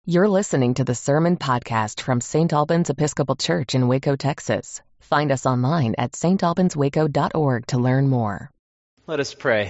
You're listening to the Sermon Podcast from St. Albans Episcopal Church in Waco, Texas. Find us online at stalbanswaco.org to learn more. Let us pray.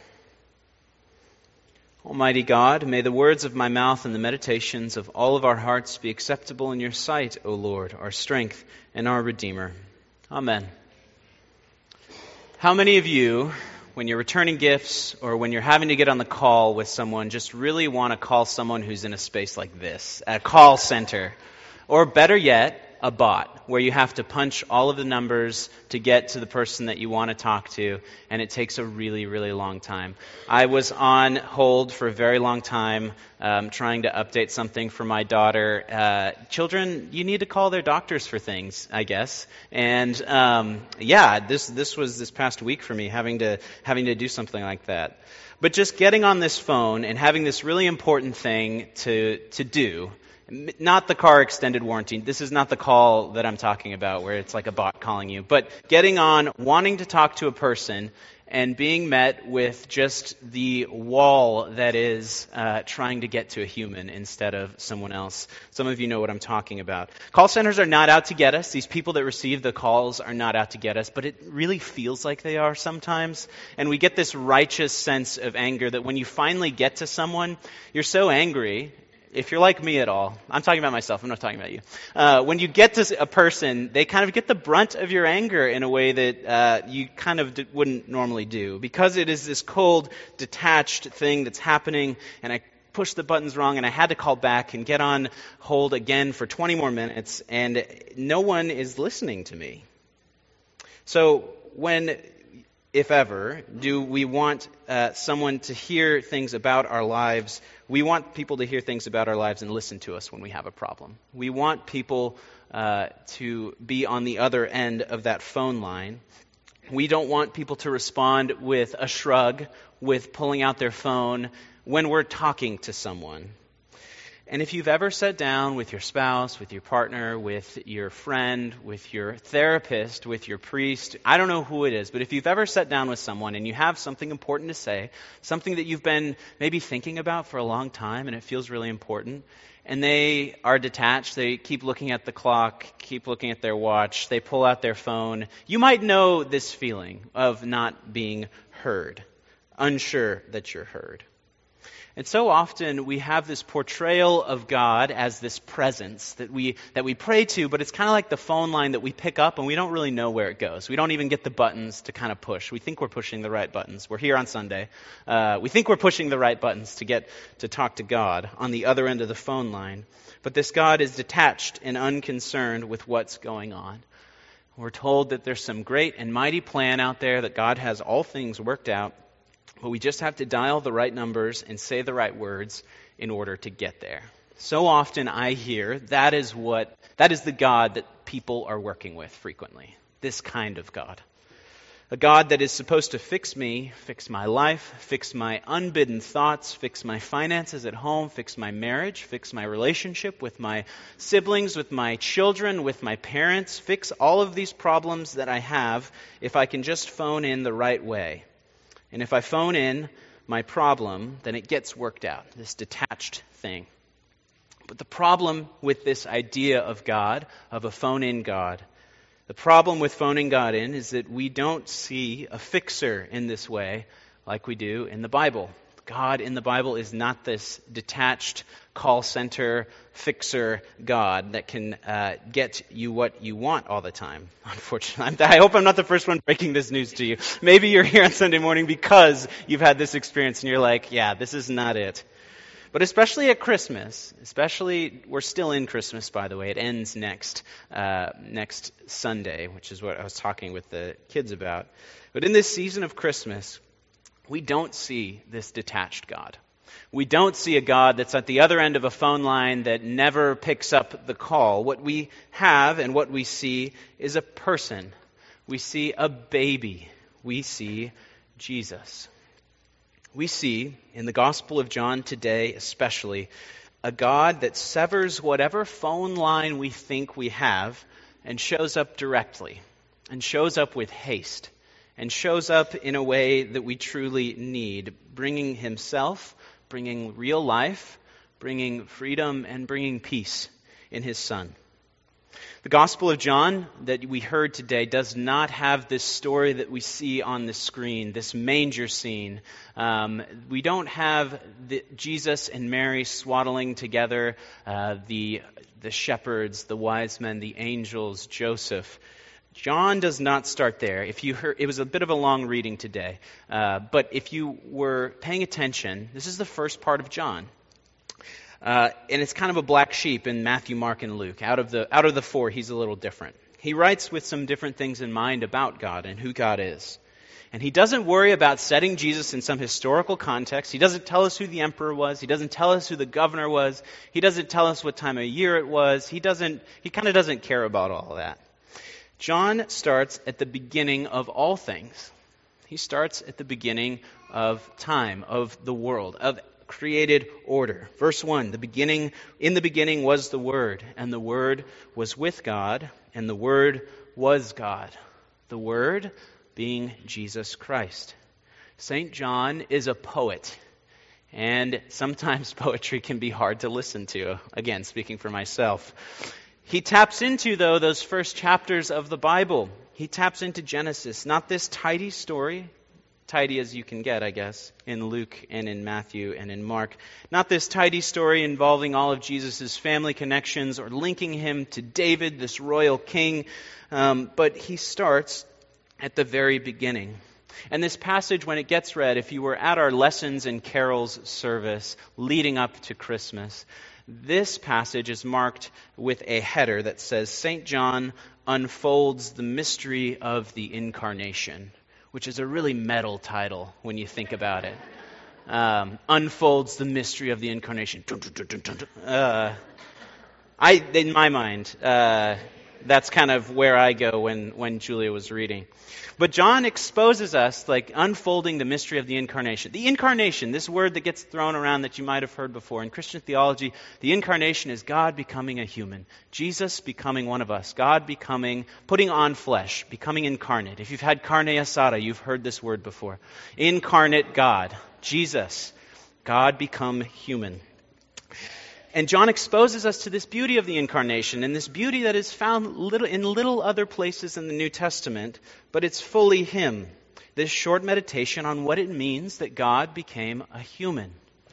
Almighty God, may the words of my mouth and the meditations of all of our hearts be acceptable in your sight, O Lord, our strength and our Redeemer. Amen. How many of you, when you're returning gifts or when you're having to get on the call with someone, just really want to call someone who's in a space like this, a call center, or better yet, a bot, where you have to punch all of the numbers to get to the person that you want to talk to, and it takes a really, really long time. I was on hold for a very long time trying to update something for my daughter. Children, you need to call their doctors for things, I guess. And this was this past week for me, having to do something like that. But just getting on this phone and having this really important thing to do. Not the car extended warranty. This is not the call that I'm talking about where it's like a bot calling you. But getting on, wanting to talk to a person, and being met with just the wall that is trying to get to a human instead of someone else. Some of you know what I'm talking about. Call centers are not out to get us. These people that receive the calls are not out to get us, but it really feels like they are sometimes. And we get this righteous sense of anger that when you finally get to someone, you're so angry. If you're like me at all, I'm talking about myself, I'm not talking about you. When you get to a person, they kind of get the brunt of your anger in a way that you kind of wouldn't normally do. Because it is this cold, detached thing that's happening, and I pushed the buttons wrong, and I had to call back and get on hold again for 20 more minutes, and no one is listening to me. So when, if ever, do we want someone to hear things about our lives? We want people to hear things about our lives and listen to us when we have a problem. We want people to be on the other end of that phone line. We don't want people to respond with a shrug, with pulling out their phone when we're talking to someone. And if you've ever sat down with your spouse, with your partner, with your friend, with your therapist, with your priest, I don't know who it is, but if you've ever sat down with someone and you have something important to say, something that you've been maybe thinking about for a long time and it feels really important, and they are detached, they keep looking at the clock, keep looking at their watch, they pull out their phone, you might know this feeling of not being heard, unsure that you're heard. And so often we have this portrayal of God as this presence that we pray to, but it's kind of like the phone line that we pick up and we don't really know where it goes. We don't even get the buttons to kind of push. We think we're pushing the right buttons. We're here on Sunday. We think we're pushing the right buttons to get to talk to God on the other end of the phone line. But this God is detached and unconcerned with what's going on. We're told that there's some great and mighty plan out there, that God has all things worked out. But we just have to dial the right numbers and say the right words in order to get there. So often I hear that is the God that people are working with frequently. This kind of God. A God that is supposed to fix me, fix my life, fix my unbidden thoughts, fix my finances at home, fix my marriage, fix my relationship with my siblings, with my children, with my parents, fix all of these problems that I have if I can just phone in the right way. And if I phone in my problem, then it gets worked out, this detached thing. But the problem with this idea of God, of a phone-in God, the problem with phoning God in is that we don't see a fixer in this way like we do in the Bible. God in the Bible is not this detached call center fixer God that can get you what you want all the time, unfortunately. I hope I'm not the first one breaking this news to you. Maybe you're here on Sunday morning because you've had this experience and you're like, yeah, this is not it. But especially at Christmas, we're still in Christmas, by the way. It ends next Sunday, which is what I was talking with the kids about. But in this season of Christmas, we don't see this detached God. We don't see a God that's at the other end of a phone line that never picks up the call. What we have and what we see is a person. We see a baby. We see Jesus. We see in the Gospel of John today especially a God that severs whatever phone line we think we have and shows up directly and shows up with haste and shows up in a way that we truly need, bringing himself, bringing real life, bringing freedom and bringing peace in his Son. The Gospel of John that we heard today does not have this story that we see on the screen, this manger scene. We don't have Jesus and Mary swaddling together, the shepherds, the wise men, the angels, Joseph. John does not start there. If you heard, it was a bit of a long reading today, but if you were paying attention, this is the first part of John. And it's kind of a black sheep in Matthew, Mark, and Luke. Out of the four, he's a little different. He writes with some different things in mind about God and who God is. And he doesn't worry about setting Jesus in some historical context. He doesn't tell us who the emperor was. He doesn't tell us who the governor was. He doesn't tell us what time of year it was. He kind of doesn't care about all that. John starts at the beginning of all things. He starts at the beginning of time, of the world, of created order. Verse 1, in the beginning was the Word, and the Word was with God, and the Word was God. The Word being Jesus Christ. St. John is a poet, and sometimes poetry can be hard to listen to. Again, speaking for myself. He taps into, though, those first chapters of the Bible. He taps into Genesis, not this tidy story, tidy as you can get, I guess, in Luke and in Matthew and in Mark. Not this tidy story involving all of Jesus' family connections or linking him to David, this royal king, but he starts at the very beginning. And this passage, when it gets read, if you were at our Lessons and Carols service leading up to Christmas, this passage is marked with a header that says, St. John unfolds the mystery of the Incarnation, which is a really metal title when you think about it. Unfolds the mystery of the Incarnation. In my mind, that's kind of where I go when Julia was reading. But John exposes us, like unfolding the mystery of the Incarnation. The Incarnation, this word that gets thrown around that you might have heard before. In Christian theology, the Incarnation is God becoming a human. Jesus becoming one of us. God putting on flesh, becoming incarnate. If you've had carne asada, you've heard this word before. Incarnate God, Jesus, God become human. And John exposes us to this beauty of the Incarnation, and this beauty that is found in little other places in the New Testament, but it's fully Him. This short meditation on what it means that God became a human.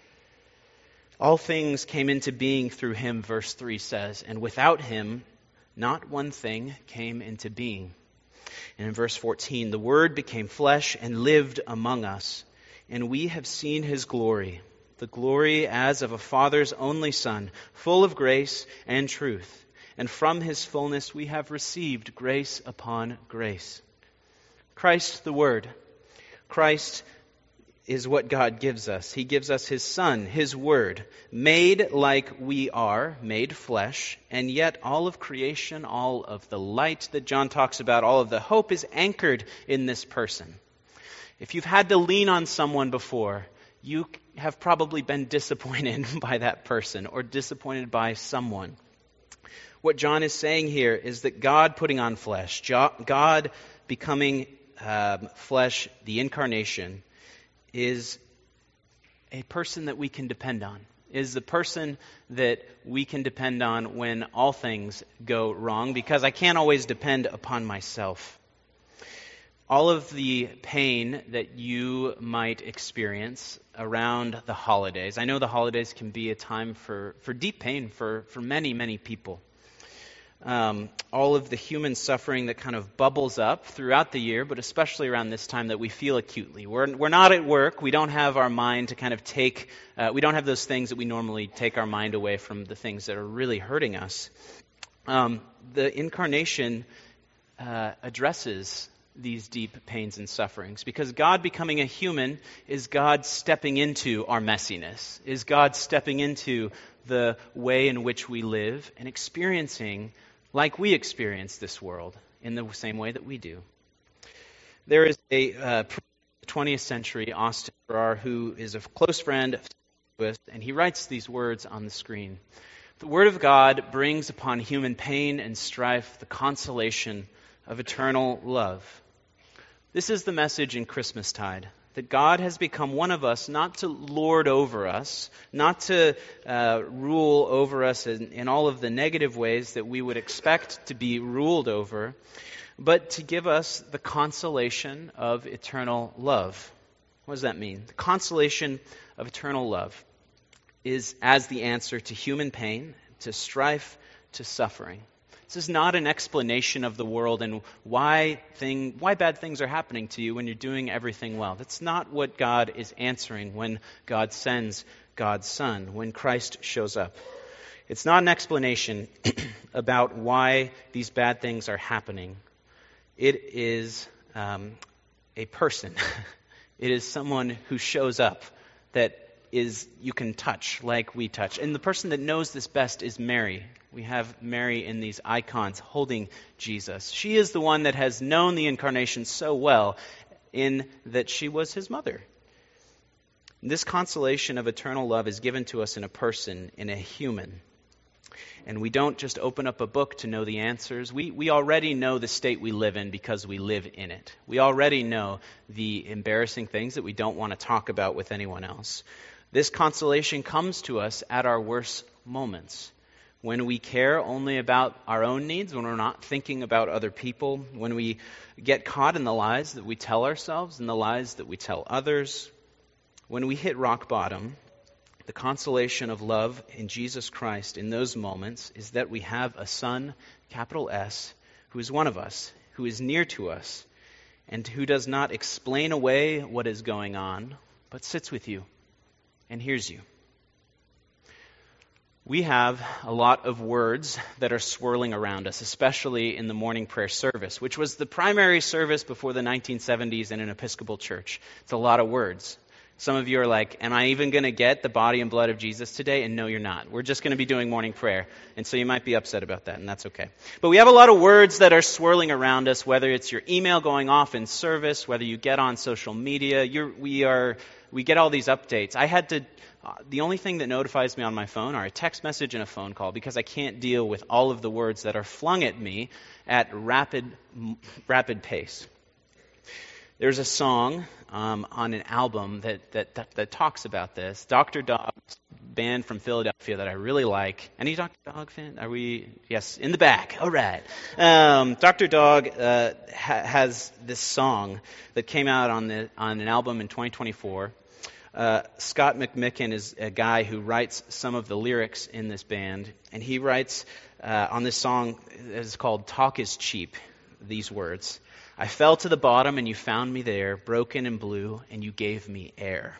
All things came into being through Him, verse 3 says, and without Him, not one thing came into being. And in verse 14, the Word became flesh and lived among us, and we have seen His glory. The glory as of a Father's only Son, full of grace and truth. And from His fullness we have received grace upon grace. Christ the Word. Christ is what God gives us. He gives us His Son, His Word, made like we are, made flesh, and yet all of creation, all of the light that John talks about, all of the hope is anchored in this person. If you've had to lean on someone before, you have probably been disappointed by that person or disappointed by someone. What John is saying here is that God putting on flesh, God becoming flesh, the Incarnation, is a person that we can depend on, is the person that we can depend on when all things go wrong, because I can't always depend upon myself. All of the pain that you might experience around the holidays. I know the holidays can be a time for deep pain for many, many people. All of the human suffering that kind of bubbles up throughout the year, but especially around this time that we feel acutely. We're not at work. We don't have our mind to kind of we don't have those things that we normally take our mind away from the things that are really hurting us. The Incarnation addresses these deep pains and sufferings, because God becoming a human is God stepping into our messiness, is God stepping into the way in which we live and experiencing like we experience this world in the same way that we do. There is a 20th century Austin Farrar who is a close friend of Lewis, and he writes these words on the screen. The Word of God brings upon human pain and strife the consolation of eternal love. This is the message in Christmastide, That God has become one of us, not to lord over us, not to rule over us in all of the negative ways that we would expect to be ruled over, but to give us the consolation of eternal love. What does that mean? The consolation of eternal love is as the answer to human pain, to strife, to suffering. This is not an explanation of the world and why bad things are happening to you when you're doing everything well. That's not what God is answering when God sends God's Son, when Christ shows up. It's not an explanation about why these bad things are happening. It is a person. It is someone who shows up that you can touch like we touch. And the person that knows this best is Mary. We have Mary in these icons holding Jesus. She is the one that has known the incarnation so well in that she was his mother. This consolation of eternal love is given to us in a person, in a human. And we don't just open up a book to know the answers. We already know the state we live in because we live in it. We already know the embarrassing things that we don't want to talk about with anyone else. This consolation comes to us at our worst moments, when we care only about our own needs, when we're not thinking about other people, when we get caught in the lies that we tell ourselves and the lies that we tell others. When we hit rock bottom, the consolation of love in Jesus Christ in those moments is that we have a Son, capital S, who is one of us, who is near to us, and who does not explain away what is going on, but sits with you and hears you. We have a lot of words that are swirling around us, especially in the morning prayer service, which was the primary service before the 1970s in an Episcopal church. It's a lot of words. Some of you are like, am I even going to get the body and blood of Jesus today? And no, you're not. We're just going to be doing morning prayer. And so you might be upset about that, and that's okay. But we have a lot of words that are swirling around us, whether it's your email going off in service, whether you get on social media. We get all these updates. The only thing that notifies me on my phone are a text message and a phone call, because I can't deal with all of the words that are flung at me at rapid pace. There's a song on an album that talks about this. Dr. Dog's band from Philadelphia that I really like. Any Dr. Dog fan? Are we? Yes, in the back. All right. Dr. Dog has this song that came out on an album in 2024. Scott McMicken is a guy who writes some of the lyrics in this band, and he writes on this song, it's called "Talk is Cheap," these words. I fell to the bottom and you found me there, broken and blue, and you gave me air.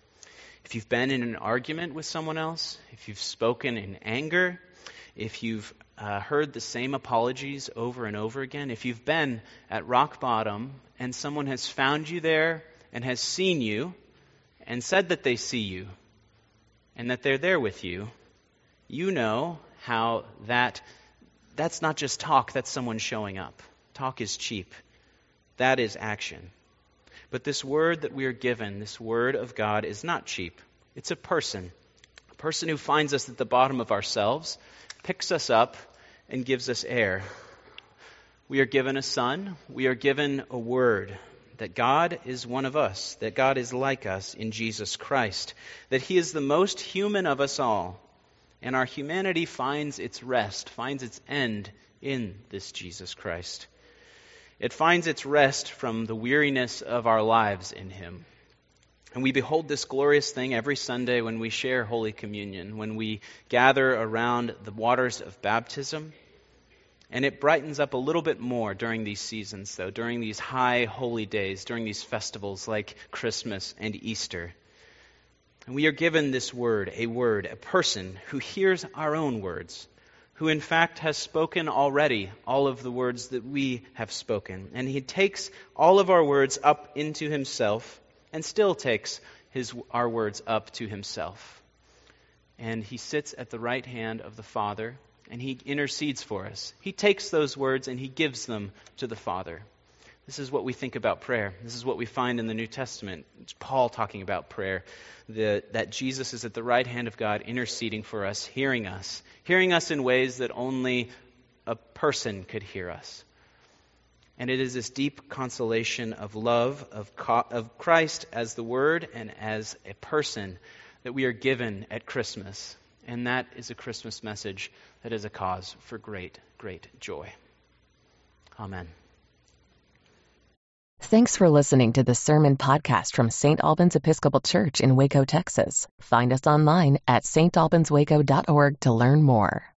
If you've been in an argument with someone else, if you've spoken in anger, if you've heard the same apologies over and over again, if you've been at rock bottom and someone has found you there and has seen you and said that they see you and that they're there with you, you know how that's not just talk, that's someone showing up. Talk is cheap. That is action. But this word that we are given, this word of God, is not cheap. It's a person who finds us at the bottom of ourselves, picks us up, and gives us air. We are given a son. We are given a word, that God is one of us, that God is like us in Jesus Christ, that he is the most human of us all, and our humanity finds its rest, finds its end in this Jesus Christ. It finds its rest from the weariness of our lives in him. And we behold this glorious thing every Sunday when we share Holy Communion, when we gather around the waters of baptism. And it brightens up a little bit more during these seasons, though, during these high holy days, during these festivals like Christmas and Easter. And we are given this word, a person who hears our own words, who in fact has spoken already all of the words that we have spoken. And he takes all of our words up into himself and still takes our words up to himself. And he sits at the right hand of the Father and he intercedes for us. He takes those words and he gives them to the Father. This is what we think about prayer. This is what we find in the New Testament. It's Paul talking about prayer, that Jesus is at the right hand of God interceding for us hearing us in ways that only a person could hear us. And it is this deep consolation of love of Christ as the Word and as a person that we are given at Christmas. And that is a Christmas message that is a cause for great, great joy. Amen. Thanks for listening to the Sermon Podcast from St. Albans Episcopal Church in Waco, Texas. Find us online at stalbanswaco.org to learn more.